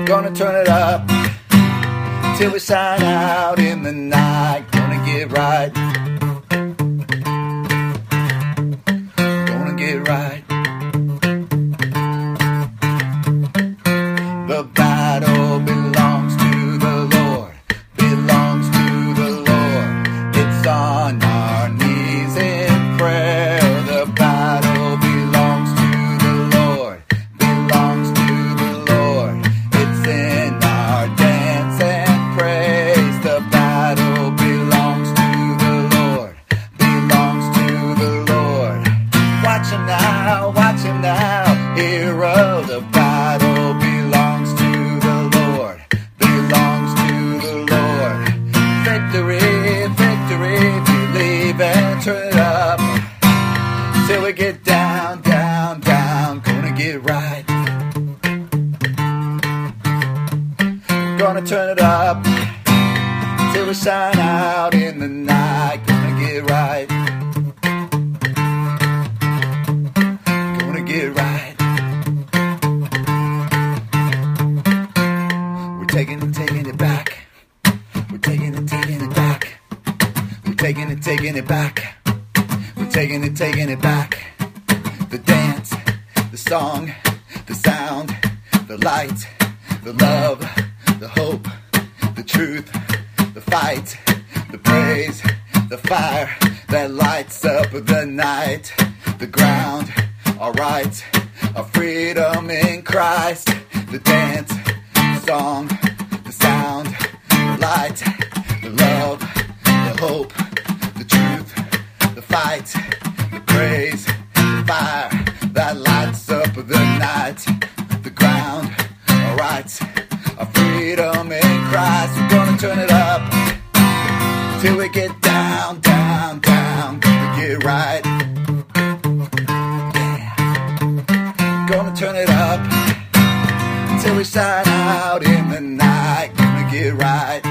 Gonna turn it up till we shine out in the night. Gonna get right. Gonna get right. The battle belongs to the Lord. Belongs to the Lord. It's on our knees in prayer. The battle belongs to the Lord. Belongs to the Lord. It's in our dance and praise. The battle belongs to the Lord. Belongs to the Lord. Watch him now, watch him now. Hero, the battle belongs to the Lord. Belongs to the Lord. Victory, victory, believe and turn it up till we get down, down, down. Gonna get right. Gonna turn it up till we shine out in the night. Gonna get right. Gonna get right. We're taking it back. We're taking it back. We're taking it back. We're taking it back. The dance, the song, the sound, the light, the love, the hope, the truth, the fight, the praise, the fire that lights up the night. The ground, our rights, our freedom in Christ. The dance, the song, the sound, the light, the love, the hope, the truth, the fight, the praise, the fire that lights up the night. The ground, our rights, our freedom in Christ. We're gonna turn it up till we get down, down, down. Gonna get right. Yeah. Gonna turn it up till we shine out in the night. Gonna get right.